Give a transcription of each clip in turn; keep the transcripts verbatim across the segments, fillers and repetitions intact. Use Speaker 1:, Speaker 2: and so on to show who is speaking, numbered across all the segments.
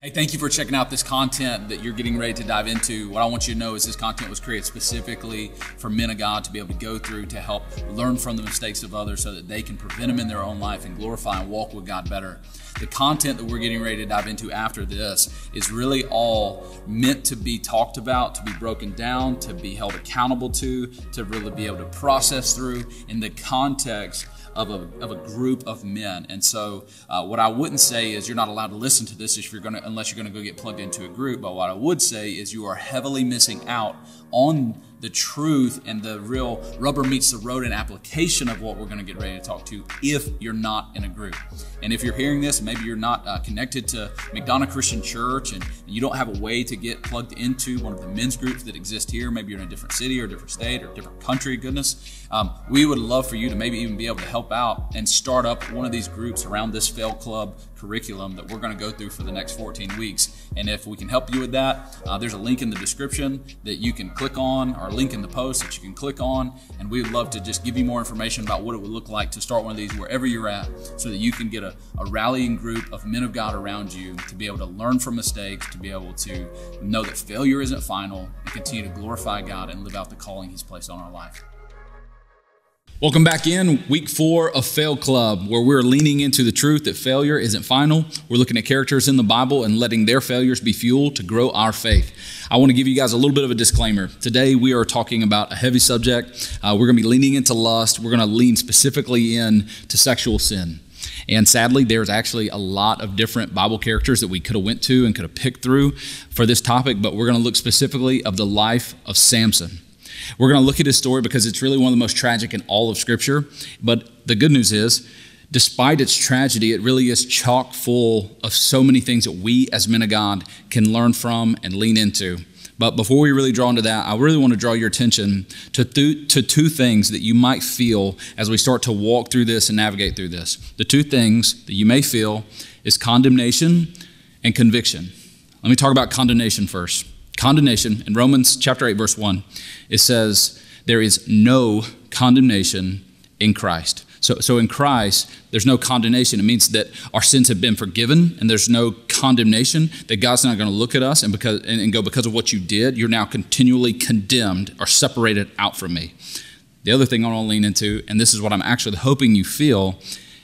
Speaker 1: Hey, thank you for checking out this content that you're getting ready to dive into. What I want you to know is this content was created specifically for men of God to be able to go through to help learn from the mistakes of others so that they can prevent them in their own life and glorify and walk with God better. The content that we're getting ready to dive into after this is really all meant to be talked about, to be broken down, to be held accountable to, to really be able to process through in the context of a of a group of men. And so uh, what I wouldn't say is you're not allowed to listen to this if you're gonna unless you're gonna go get plugged into a group. But what I would say is you are heavily missing out on the truth and the real rubber meets the road and application of what we're going to get ready to talk to if you're not in a group. And if you're hearing this, maybe you're not uh, connected to McDonough Christian Church and you don't have a way to get plugged into one of the men's groups that exist here. Maybe you're in a different city or a different state or a different country, goodness. Um, we would love for you to maybe even be able to help out and start up one of these groups around this Fail Club curriculum that we're going to go through for the next fourteen weeks. And if we can help you with that, uh, there's a link in the description that you can click on, or a link in the post that you can click on, and we would love to just give you more information about what it would look like to start one of these wherever you're at, so that you can get a, a rallying group of men of God around you to be able to learn from mistakes, to be able to know that failure isn't final, and continue to glorify God and live out the calling He's placed on our life. Welcome back in week four of Fail Club, where we're leaning into the truth that failure isn't final. We're looking at characters in the Bible and letting their failures be fuel to grow our faith. I want to give you guys a little bit of a disclaimer. Today we are talking about a heavy subject. Uh, we're going to be leaning into lust. We're going to lean specifically in to sexual sin. And sadly, there's actually a lot of different Bible characters that we could have went to and could have picked through for this topic, but we're going to look specifically of the life of Samson. We're going to look at his story because it's really one of the most tragic in all of Scripture. But the good news is, despite its tragedy, it really is chock full of so many things that we as men of God can learn from and lean into. But before we really draw into that, I really want to draw your attention to, th- to two things that you might feel as we start to walk through this and navigate through this. The two things that you may feel is condemnation and conviction. Let me talk about condemnation first. Condemnation, in Romans chapter eight, verse one, it says, there is no condemnation in Christ. So, so in Christ, there's no condemnation. It means that our sins have been forgiven and there's no condemnation, that God's not going to look at us and, because, and, and go, because of what you did, you're now continually condemned or separated out from me. The other thing I want to lean into, and this is what I'm actually hoping you feel,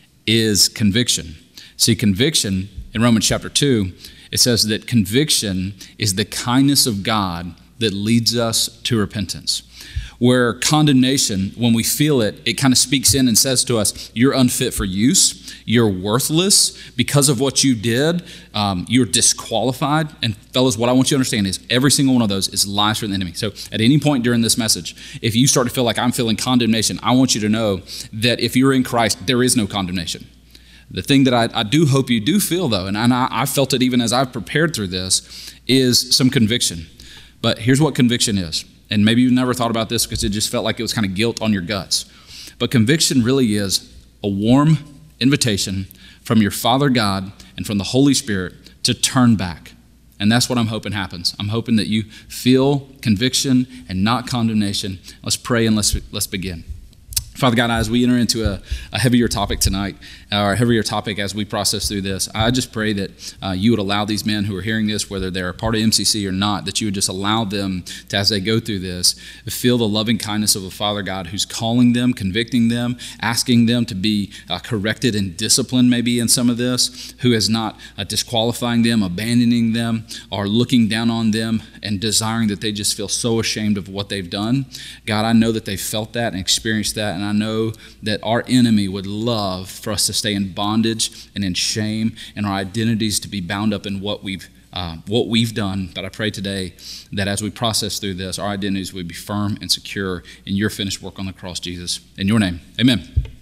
Speaker 1: is conviction. See, conviction in Romans chapter two, it says that conviction is the kindness of God that leads us to repentance. Where condemnation, when we feel it, it kind of speaks in and says to us, you're unfit for use, you're worthless because of what you did, um, you're disqualified. And fellas, what I want you to understand is every single one of those is lies from the enemy. So at any point during this message, if you start to feel like I'm feeling condemnation, I want you to know that if you're in Christ, there is no condemnation. The thing that I, I do hope you do feel, though, and, and I, I felt it even as I've prepared through this, is some conviction. But here's what conviction is. And maybe you've never thought about this because it just felt like it was kind of guilt on your guts. But conviction really is a warm invitation from your Father God and from the Holy Spirit to turn back. And that's what I'm hoping happens. I'm hoping that you feel conviction and not condemnation. Let's pray and let's, let's begin. Father God, as we enter into a, a heavier topic tonight, or a heavier topic as we process through this, I just pray that uh, you would allow these men who are hearing this, whether they're a part of M C C or not, that you would just allow them to, as they go through this, feel the loving kindness of a Father God who's calling them, convicting them, asking them to be uh, corrected and disciplined maybe in some of this, who is not uh, disqualifying them, abandoning them, or looking down on them and desiring that they just feel so ashamed of what they've done. God, I know that they've felt that and experienced that, and I know that our enemy would love for us to stay in bondage and in shame and our identities to be bound up in what we've uh, what we've done. But I pray today that as we process through this, our identities would be firm and secure in your finished work on the cross, Jesus. In your name, amen.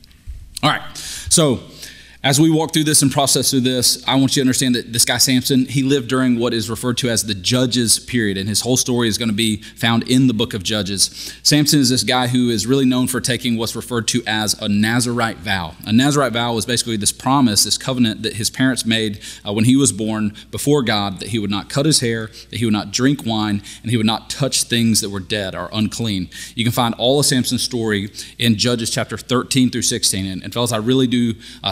Speaker 1: All right, so as we walk through this and process through this, I want you to understand that this guy Samson, he lived during what is referred to as the Judges period, and his whole story is going to be found in the book of Judges. Samson is this guy who is really known for taking what's referred to as a Nazirite vow. A Nazirite vow was basically this promise, this covenant that his parents made uh, when he was born before God, that he would not cut his hair, that he would not drink wine, and he would not touch things that were dead or unclean. You can find all of Samson's story in Judges chapter thirteen through sixteen. And, and fellas, I really do uh, strongly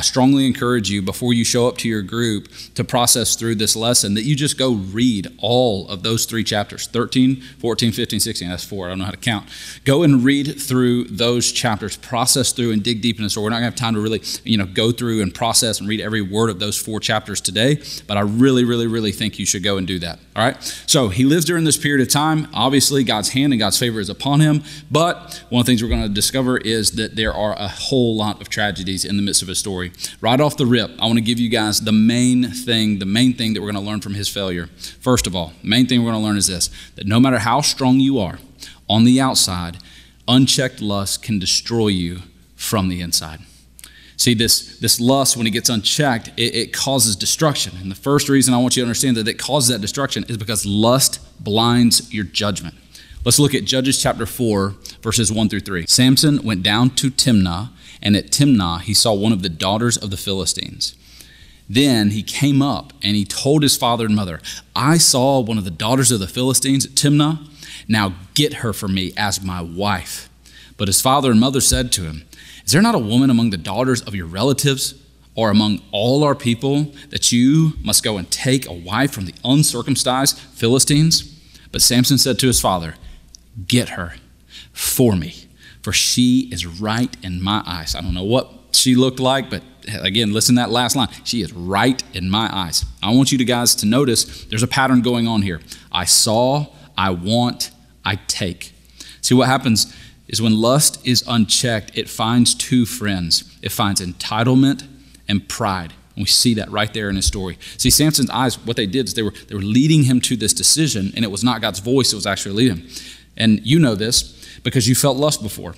Speaker 1: strongly encourage you before you show up to your group to process through this lesson that you just go read all of those three chapters, thirteen, fourteen, fifteen, sixteen, that's four, I don't know how to count. Go and read through those chapters, process through and dig deep in the story. We're not gonna have time to really, you know, go through and process and read every word of those four chapters today, but I really, really, really think you should go and do that, all right? So he lives during this period of time. Obviously, God's hand and God's favor is upon him, but one of the things we're gonna discover is that there are a whole lot of tragedies in the midst of his story. Right off the rip, I want to give you guys the main thing, the main thing that we're going to learn from his failure. First of all, the main thing we're going to learn is this, that no matter how strong you are on the outside, unchecked lust can destroy you from the inside. See, this, this lust, when it gets unchecked, it, it causes destruction. And the first reason I want you to understand that it causes that destruction is because lust blinds your judgment. Let's look at Judges chapter four, verses one through three. Samson went down to Timnah, and at Timnah he saw one of the daughters of the Philistines. Then he came up and he told his father and mother, I saw one of the daughters of the Philistines at Timnah. Now get her for me as my wife. But his father and mother said to him, is there not a woman among the daughters of your relatives or among all our people that you must go and take a wife from the uncircumcised Philistines? But Samson said to his father, get her for me, for she is right in my eyes. I don't know what she looked like, but again, listen to that last line. She is right in my eyes. I want you to guys to notice there's a pattern going on here. I saw, I want, I take. See, what happens is when lust is unchecked, it finds two friends. It finds entitlement and pride. And we see that right there in his story. See, Samson's eyes, what they did is they were, they were leading him to this decision, and it was not God's voice, it was actually leading him. And you know this because you felt lust before.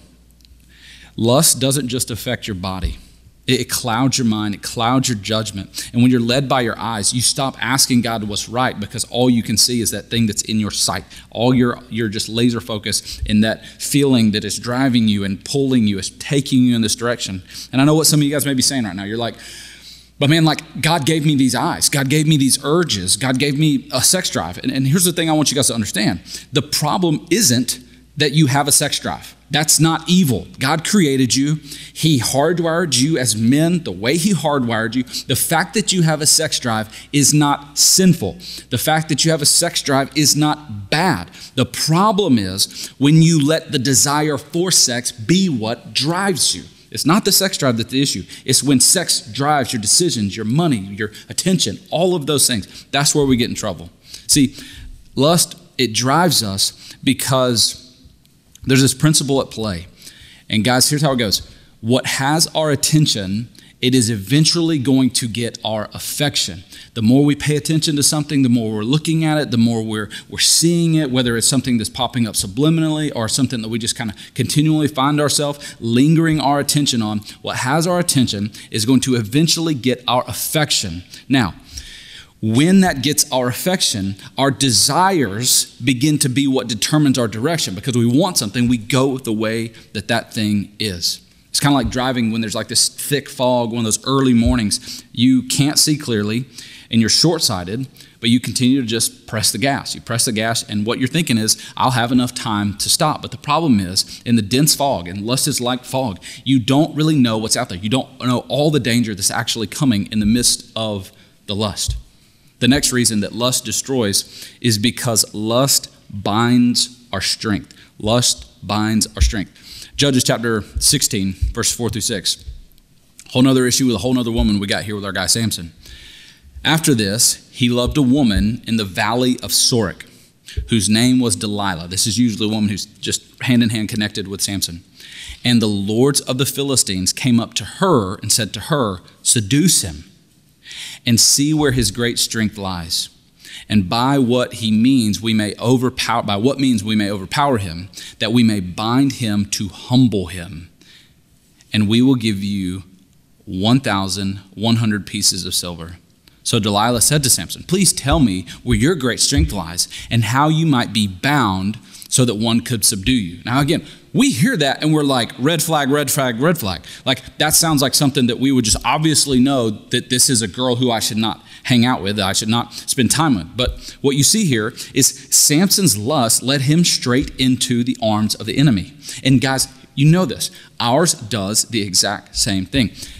Speaker 1: Lust doesn't just affect your body. It, it clouds your mind, it clouds your judgment. And when you're led by your eyes, you stop asking God what's right because all you can see is that thing that's in your sight. All your, you're just laser focused in that feeling that is driving you and pulling you, is taking you in this direction. And I know what some of you guys may be saying right now. You're like, but man, like God gave me these eyes. God gave me these urges. God gave me a sex drive. And, and here's the thing I want you guys to understand. The problem isn't that you have a sex drive. That's not evil. God created you. He hardwired you as men the way he hardwired you. The fact that you have a sex drive is not sinful. The fact that you have a sex drive is not bad. The problem is when you let the desire for sex be what drives you. It's not the sex drive that's the issue. It's when sex drives your decisions, your money, your attention, all of those things. That's where we get in trouble. See, lust, it drives us because there's this principle at play. And guys, here's how it goes. What has our attention, it is eventually going to get our affection. The more we pay attention to something, the more we're looking at it, the more we're, we're seeing it, whether it's something that's popping up subliminally or something that we just kind of continually find ourselves lingering our attention on. What has our attention is going to eventually get our affection. Now, when that gets our affection, our desires begin to be what determines our direction. Because we want something, we go the way that that thing is. It's kind of like driving when there's like this thick fog, one of those early mornings. You can't see clearly and you're short-sighted, but you continue to just press the gas. You press the gas and what you're thinking is, I'll have enough time to stop. But the problem is, in the dense fog, and lust is like fog, you don't really know what's out there. You don't know all the danger that's actually coming in the midst of the lust. The next reason that lust destroys is because lust binds our strength. Lust binds our strength. Judges chapter sixteen, verse four through six. Whole nother issue with a whole nother woman we got here with our guy Samson. After this, he loved a woman in the valley of Sorek, whose name was Delilah. This is usually a woman who's just hand in hand connected with Samson. And the lords of the Philistines came up to her and said to her, seduce him and see where his great strength lies. And by what he means we may overpower, by what means we may overpower him, that we may bind him to humble him. And we will give you one thousand one hundred pieces of silver. So Delilah said to Samson, please tell me where your great strength lies and how you might be bound so that one could subdue you. Now again, we hear that and we're like, red flag, red flag, red flag. Like that sounds like something that we would just obviously know that this is a girl who I should not hang out with, that I should not spend time with. But what you see here is Samson's lust led him straight into the arms of the enemy. And guys, you know this. Ours does the exact same thing.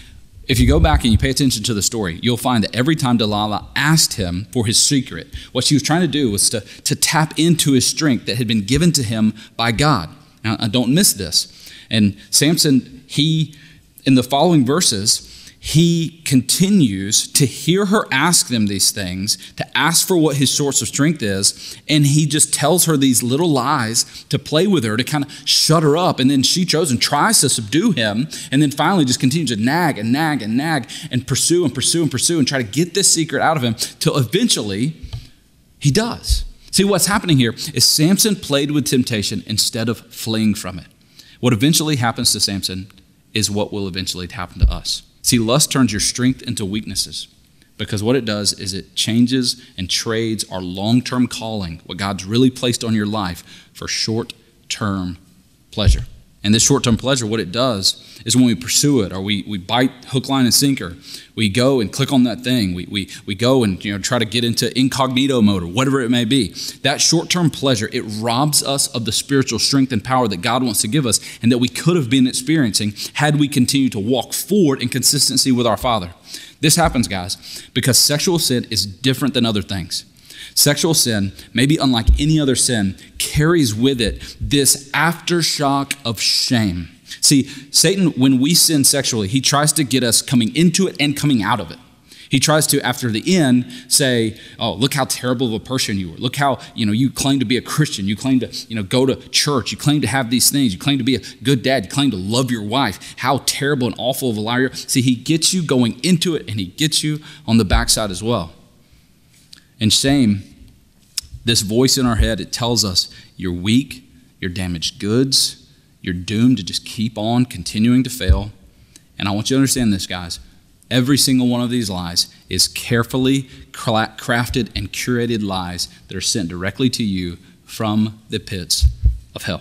Speaker 1: If you go back and you pay attention to the story, you'll find that every time Delilah asked him for his secret, what she was trying to do was to, to tap into his strength that had been given to him by God. Now, don't miss this. And Samson, he, in the following verses, he continues to hear her ask them these things, to ask for what his source of strength is, and he just tells her these little lies to play with her, to kind of shut her up, and then she chose and tries to subdue him, and then finally just continues to nag and nag and nag and pursue and pursue and pursue and try to get this secret out of him till eventually he does. See, what's happening here is Samson played with temptation instead of fleeing from it. What eventually happens to Samson is what will eventually happen to us. See, lust turns your strength into weaknesses, because what it does is it changes and trades our long-term calling, what God's really placed on your life, for short-term pleasure. And this short-term pleasure, what it does is when we pursue it, or we, we bite hook, line, and sinker, we go and click on that thing. We, we, we go and you know try to get into incognito mode or whatever it may be. That short-term pleasure, it robs us of the spiritual strength and power that God wants to give us and that we could have been experiencing had we continued to walk forward in consistency with our Father. This happens, guys, because sexual sin is different than other things. Sexual sin, maybe unlike any other sin, carries with it this aftershock of shame. See, Satan, when we sin sexually, he tries to get us coming into it and coming out of it. He tries to, after the end, say, oh, look how terrible of a person you were. Look how, you know, you claim to be a Christian. You claim to, you know, go to church. You claim to have these things. You claim to be a good dad. You claim to love your wife. How terrible and awful of a liar. See, he gets you going into it, and he gets you on the backside as well. And shame, this voice in our head, it tells us you're weak, you're damaged goods, you're doomed to just keep on continuing to fail. And I want you to understand this, guys. Every single one of these lies is carefully crafted and curated lies that are sent directly to you from the pits of hell.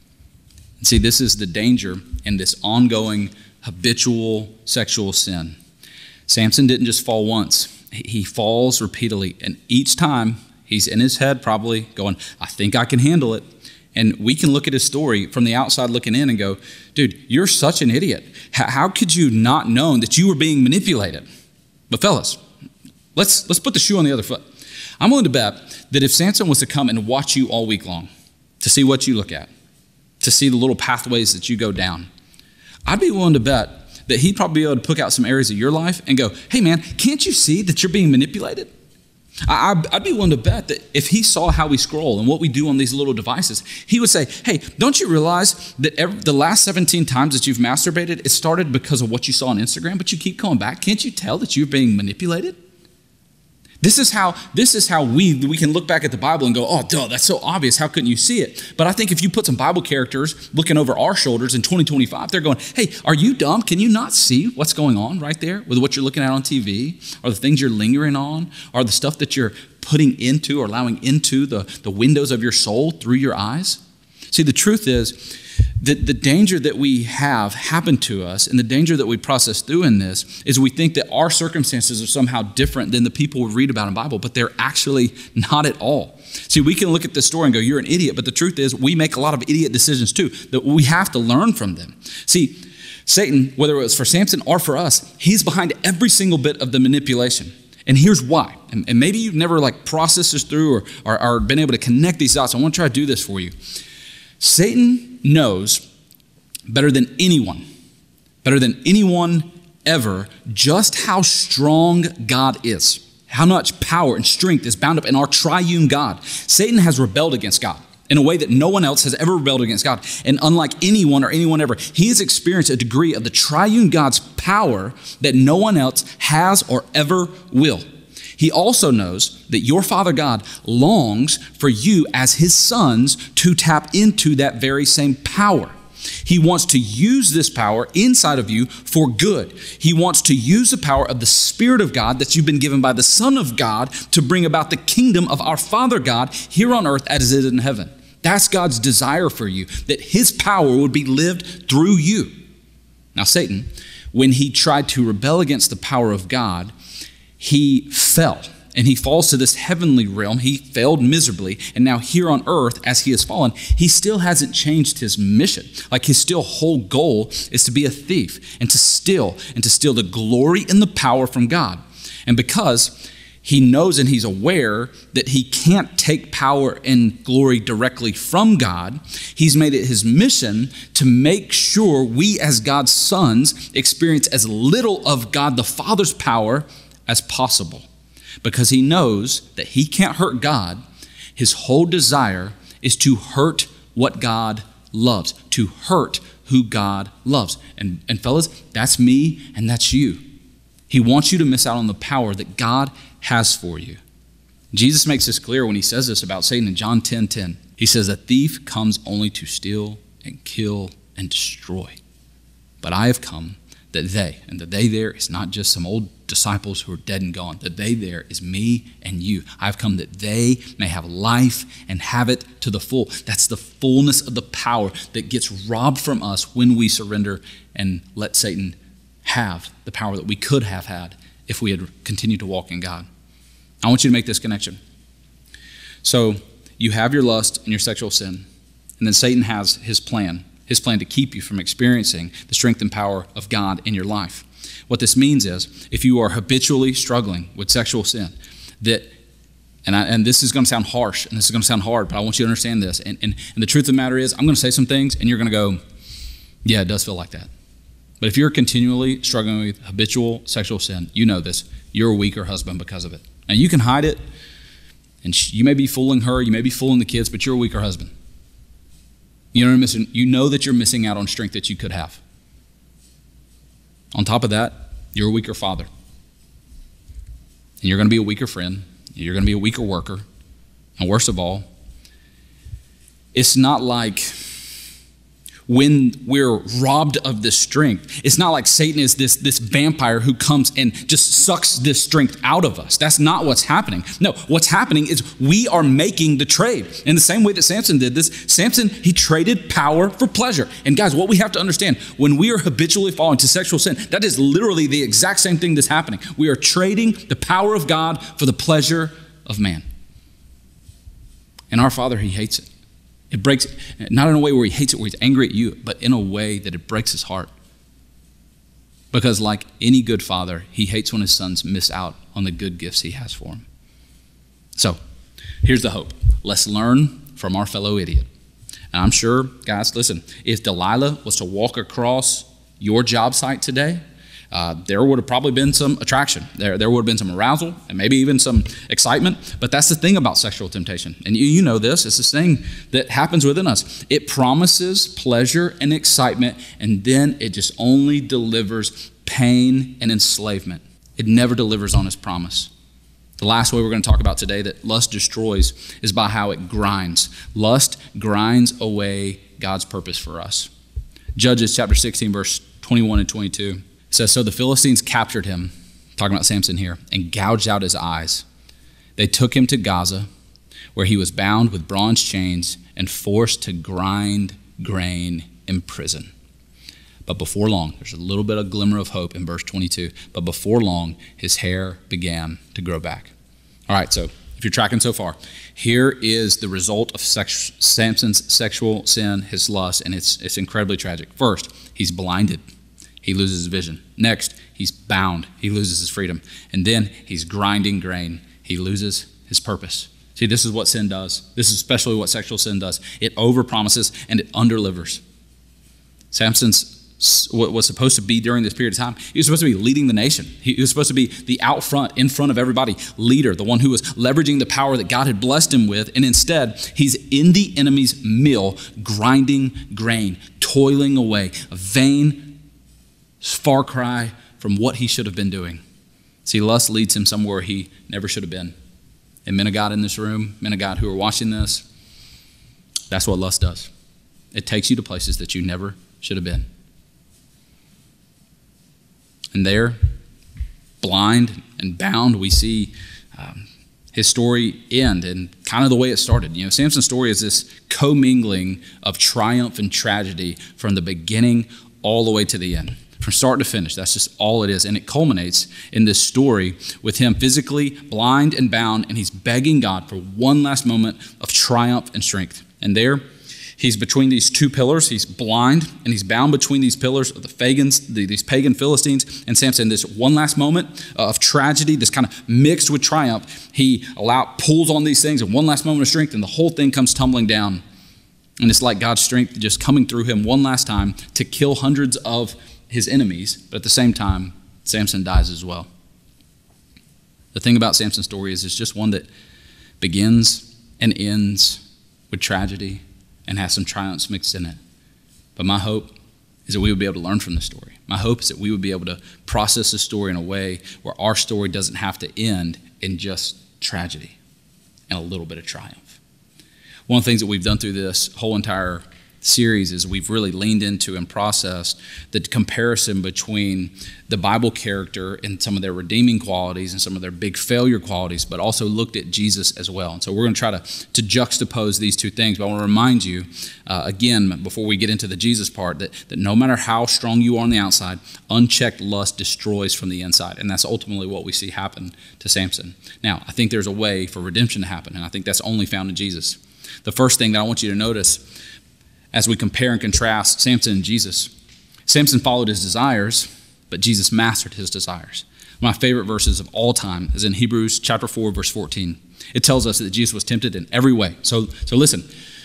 Speaker 1: And see, this is the danger in this ongoing habitual sexual sin. Samson didn't just fall once. He falls repeatedly, and each time he's in his head probably going, I think I can handle it. And we can look at his story from the outside looking in and go, dude, you're such an idiot. How could you not know that you were being manipulated? But fellas, let's let's put the shoe on the other foot. I'm willing to bet that if Samson was to come and watch you all week long, to see what you look at, to see the little pathways that you go down, I'd be willing to bet that he'd probably be able to pick out some areas of your life and go, hey man, can't you see that you're being manipulated? I'd be willing to bet that if he saw how we scroll and what we do on these little devices, he would say, hey, don't you realize that every, the last seventeen times that you've masturbated, it started because of what you saw on Instagram, but you keep coming back? Can't you tell that you're being manipulated? This is how this is how we, we can look back at the Bible and go, oh, duh, that's so obvious. How couldn't you see it? But I think if you put some Bible characters looking over our shoulders in twenty twenty-five, they're going, hey, are you dumb? Can you not see what's going on right there with what you're looking at on T V, or the things you're lingering on, or the stuff that you're putting into or allowing into the, the windows of your soul through your eyes? See, the truth is that the danger that we have happen to us and the danger that we process through in this is we think that our circumstances are somehow different than the people we read about in the Bible, but they're actually not at all. See, we can look at this story and go, you're an idiot, but the truth is we make a lot of idiot decisions too, that we have to learn from them. See, Satan, whether it was for Samson or for us, he's behind every single bit of the manipulation. And here's why. And, and maybe you've never like processed this through or, or, or been able to connect these dots. I want to try to do this for you. Satan knows better than anyone, better than anyone ever, just how strong God is, how much power and strength is bound up in our triune God. Satan has rebelled against God in a way that no one else has ever rebelled against God. And unlike anyone or anyone ever, he has experienced a degree of the triune God's power that no one else has or ever will. He also knows that your Father God longs for you as his sons to tap into that very same power. He wants to use this power inside of you for good. He wants to use the power of the Spirit of God that you've been given by the Son of God to bring about the kingdom of our Father God here on earth as it is in heaven. That's God's desire for you, that his power would be lived through you. Now, Satan, when he tried to rebel against the power of God, he fell.
Speaker 2: and he falls to this heavenly realm. He failed miserably, and now here on earth, as he has fallen, he still hasn't changed his mission. Like his still whole goal is to be a thief and to steal and to steal the glory and the power from God. And because he knows and he's aware that he can't take power and glory directly from God, he's made it his mission to make sure we as God's sons experience as little of God the Father's power as possible. Because he knows that he can't hurt God. His whole desire is to hurt what God loves, to hurt who God loves. And, and fellas, that's me and that's you. He wants you to miss out on the power that God has for you. Jesus makes this clear when he says this about Satan in John ten ten. He says, a thief comes only to steal and kill and destroy. But I have come that they, and the they there is not just some old disciples who are dead and gone. The they there is me and you. I've come that they may have life and have it to the full. That's the fullness of the power that gets robbed from us when we surrender and let Satan have the power that we could have had if we had continued to walk in God. I want you to make this connection. So you have your lust and your sexual sin, and then Satan has his plan, his plan to keep you from experiencing the strength and power of God in your life. What this means is, if you are habitually struggling with sexual sin, that, and, I, and this is going to sound harsh, and this is going to sound hard, but I want you to understand this, and, and, and the truth of the matter is, I'm going to say some things, and you're going to go, yeah, it does feel like that. But if you're continually struggling with habitual sexual sin, you know this, you're a weaker husband because of it. Now you can hide it, and you may be fooling her, you may be fooling the kids, but you're a weaker husband. You know, what I'm missing? You know that you're missing out on strength that you could have. On top of that, you're a weaker father. And you're going to be a weaker friend. You're going to be a weaker worker. And worst of all, it's not like when we're robbed of this strength, it's not like Satan is this, this vampire who comes and just sucks this strength out of us. That's not what's happening. No, what's happening is we are making the trade. In the same way that Samson did this, Samson, he traded power for pleasure. And guys, what we have to understand, when we are habitually falling to sexual sin, that is literally the exact same thing that's happening. We are trading the power of God for the pleasure of man. And our Father, he hates it. It breaks, not in a way where he hates it, where he's angry at you, but in a way that it breaks his heart. Because like any good father, he hates when his sons miss out on the good gifts he has for them. So here's the hope. Let's learn from our fellow idiot. And I'm sure, guys, listen, if Delilah was to walk across your job site today, Uh, there would have probably been some attraction. There, there would have been some arousal and maybe even some excitement. But that's the thing about sexual temptation. And you, you know this. It's this thing that happens within us. It promises pleasure and excitement, and then it just only delivers pain and enslavement. It never delivers on its promise. The last way we're going to talk about today that lust destroys is by how it grinds. Lust grinds away God's purpose for us. Judges chapter sixteen, verse twenty-one and twenty-two. It says, so the Philistines captured him, talking about Samson here, and gouged out his eyes. They took him to Gaza, where he was bound with bronze chains and forced to grind grain in prison. But before long, there's a little bit of glimmer of hope in verse twenty-two, but before long, his hair began to grow back. All right, so if you're tracking so far, here is the result of sex, Samson's sexual sin, his lust, and it's, it's incredibly tragic. First, he's blinded. He loses his vision. Next, he's bound. He loses his freedom. And then he's grinding grain. He loses his purpose. See, this is what sin does. This is especially what sexual sin does. It overpromises and it underdelivers. Samson's what was supposed to be during this period of time, he was supposed to be leading the nation. He was supposed to be the out front, in front of everybody, leader, the one who was leveraging the power that God had blessed him with. And instead, he's in the enemy's mill, grinding grain, toiling away, a vain far cry from what he should have been doing. See, lust leads him somewhere he never should have been. And men of God in this room, men of God who are watching this, that's what lust does. It takes you to places that you never should have been. And there, blind and bound, we see um, his story end and kind of the way it started. You know, Samson's story is this commingling of triumph and tragedy from the beginning all the way to the end. from start to finish. That's just all it is. And it culminates in this story with him physically blind and bound, and he's begging God for one last moment of triumph and strength. And there, he's between these two pillars. He's blind, and he's bound between these pillars of the pagans, the, these pagan Philistines, and Samson. This one last moment of tragedy, this kind of mixed with triumph, he allow, pulls on these things, and one last moment of strength, and the whole thing comes tumbling down. And it's like God's strength just coming through him one last time to kill hundreds of his enemies, but at the same time, Samson dies as well. The thing about Samson's story is it's just one that begins and ends with tragedy and has some triumphs mixed in it. But my hope is that we would be able to learn from this story. My hope is that we would be able to process the story in a way where our story doesn't have to end in just tragedy and a little bit of triumph. One of the things that we've done through this whole entire series is we've really leaned into and processed the comparison between the Bible character and some of their redeeming qualities and some of their big failure qualities, but also looked at Jesus as well. And so we're going to try to, to juxtapose these two things. But I want to remind you, uh, again, before we get into the Jesus part, that, that no matter how strong you are on the outside, unchecked lust destroys from the inside. And that's ultimately what we see happen to Samson. Now, I think there's a way for redemption to happen, and I think that's only found in Jesus. The first thing that I want you to notice as we compare and contrast Samson and Jesus, Samson followed his desires, but Jesus mastered his desires. One of my favorite verses of all time is in Hebrews chapter four, verse fourteen. It tells us that Jesus was tempted in every way. So, so listen,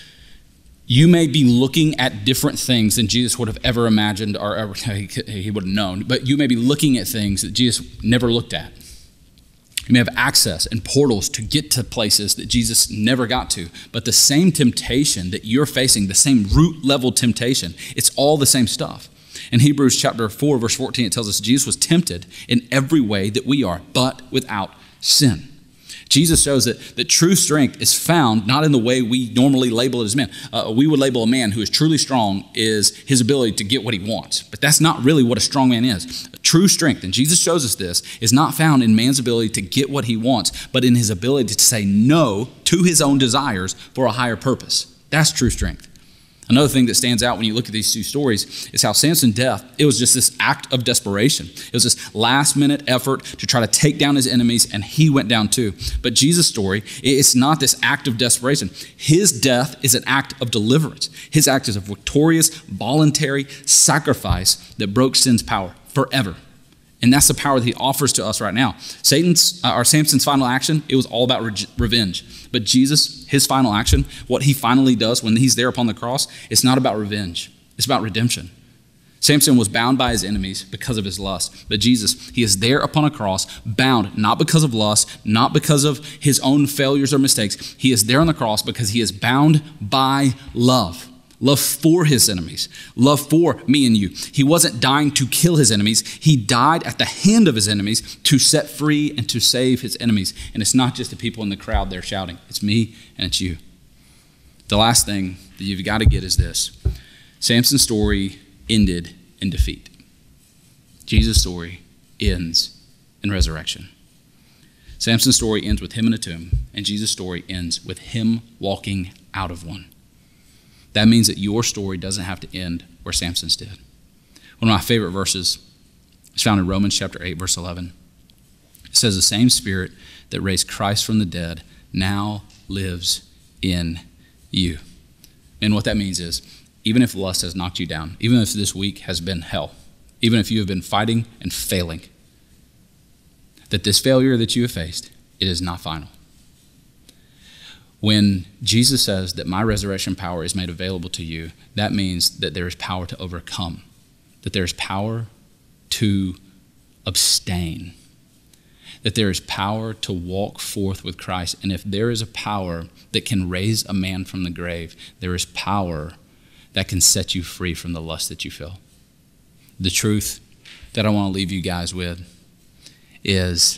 Speaker 2: you may be looking at different things than Jesus would have ever imagined or ever, he would have known, but you may be looking at things that Jesus never looked at. You may have access and portals to get to places that Jesus never got to. But the same temptation that you're facing, the same root level temptation, it's all the same stuff. In Hebrews chapter four, verse fourteen, it tells us Jesus was tempted in every way that we are, but without sin. Jesus shows that, that true strength is found not in the way we normally label it as men. Uh, we would label a man who is truly strong is his ability to get what he wants. But that's not really what a strong man is. True strength, and Jesus shows us this, is not found in man's ability to get what he wants, but in his ability to say no to his own desires for a higher purpose. That's true strength. Another thing that stands out when you look at these two stories is how Samson's death, it was just this act of desperation. It was this last minute effort to try to take down his enemies, and he went down too. But Jesus' story, it's not this act of desperation. His death is an act of deliverance. His act is a victorious, voluntary sacrifice that broke sin's power forever. And that's the power that he offers to us right now. Satan's, uh, or Samson's final action, it was all about re- revenge. But Jesus, his final action, what he finally does when he's there upon the cross, it's not about revenge. It's about redemption. Samson was bound by his enemies because of his lust. But Jesus, he is there upon a cross, bound not because of lust, not because of his own failures or mistakes. He is there on the cross because he is bound by love. Love for his enemies, love for me and you. He wasn't dying to kill his enemies. He died at the hand of his enemies to set free and to save his enemies. And it's not just the people in the crowd there shouting. It's me and it's you. The last thing that you've got to get is this. Samson's story ended in defeat. Jesus' story ends in resurrection. Samson's story ends with him in a tomb, and Jesus' story ends with him walking out of one. That means that your story doesn't have to end where Samson's did. One of my favorite verses is found in Romans chapter eight, verse eleven. It says, the same Spirit that raised Christ from the dead now lives in you. And what that means is, even if lust has knocked you down, even if this week has been hell, even if you have been fighting and failing, that this failure that you have faced, it is not final. When Jesus says that my resurrection power is made available to you, that means that there is power to overcome, that there is power to abstain, that there is power to walk forth with Christ. And if there is a power that can raise a man from the grave, there is power that can set you free from the lust that you feel. The truth that I want to leave you guys with is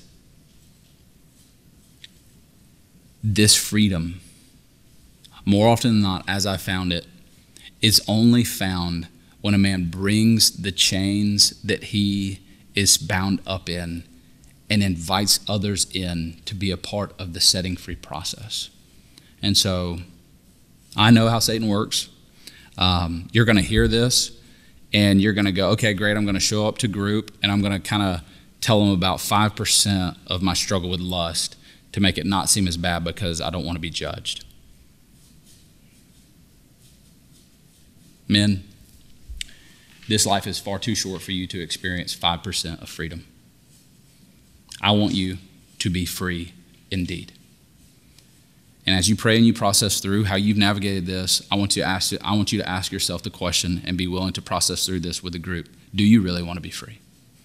Speaker 2: this freedom, more often than not, as I found it, is only found when a man brings the chains that he is bound up in and invites others in to be a part of the setting free process. And so I know how Satan works. Um, you're going to hear this, and you're going to go, okay, great, I'm going to show up to group, and I'm going to kind of tell them about five percent of my struggle with lust to make it not seem as bad because I don't want to be judged. Men, this life is far too short for you to experience five percent of freedom. I want you to be free indeed. And as you pray and you process through how you've navigated this, I want you to ask, I want you to ask yourself the question and be willing to process through this with the group. Do you really want to be free?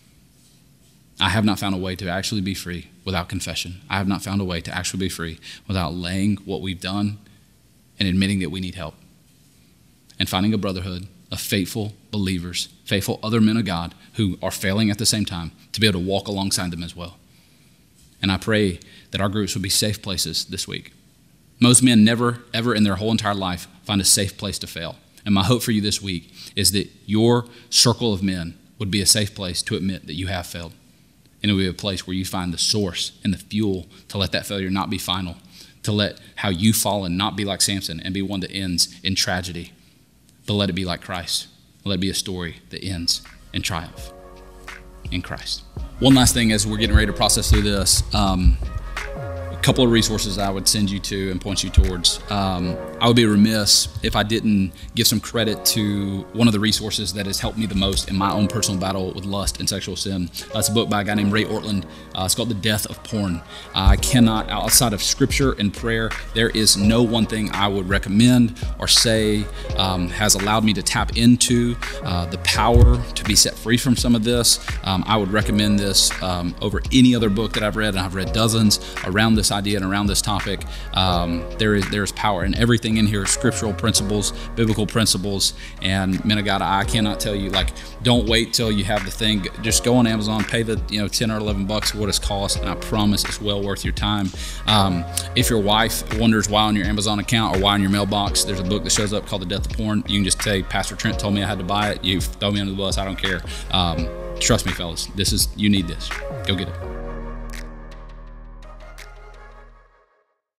Speaker 2: I have not found a way to actually be free without confession. I have not found a way to actually be free without laying what we've done and admitting that we need help. And finding a brotherhood of faithful believers, faithful other men of God who are failing at the same time, to be able to walk alongside them as well. And I pray that our groups will be safe places this week. Most men never, ever in their whole entire life find a safe place to fail. And my hope for you this week is that your circle of men would be a safe place to admit that you have failed. And it will be a place where you find the source and the fuel to let that failure not be final, to let how you fallen not be like Samson and be one that ends in tragedy, but let it be like Christ. Let it be a story that ends in triumph in Christ. One last thing as we're getting ready to process through this, um, a couple of resources I would send you to and point you towards. Um, I would be remiss if I didn't give some credit to one of the resources that has helped me the most in my own personal battle with lust and sexual sin. Uh, it's a book by a guy named Ray Ortlund. Uh, it's called The Death of Porn. Uh, I cannot, outside of scripture and prayer, there is no one thing I would recommend or say um, has allowed me to tap into uh, the power to be set free from some of this. Um, I would recommend this um, over any other book that I've read, and I've read dozens around this idea and around this topic. Um, there is there is power, and everything in here is scriptural principles, biblical principles. And men of God, I cannot tell you, like, don't wait till you have the thing. Just go on Amazon, pay the you know ten or eleven bucks what it's cost, and I promise it's well worth your time. Um, if your wife wonders why on your Amazon account or why in your mailbox there's a book that shows up called The Death of Porn, you can just say, Pastor Trent told me I had to buy it. You throw me under the bus. I don't care. Um, trust me, fellas. This is you need this. Go get it.